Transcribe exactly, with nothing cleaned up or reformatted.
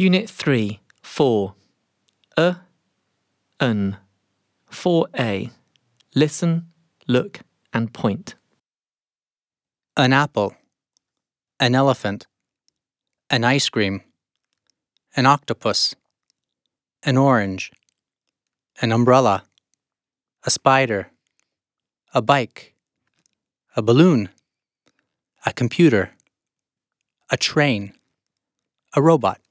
Unit three, four. A, an. four A. Listen, look, and point. An apple, an elephant, an ice cream, an octopus, an orange, an umbrella, a spider, a bike, a balloon, a computer, a train, a robot.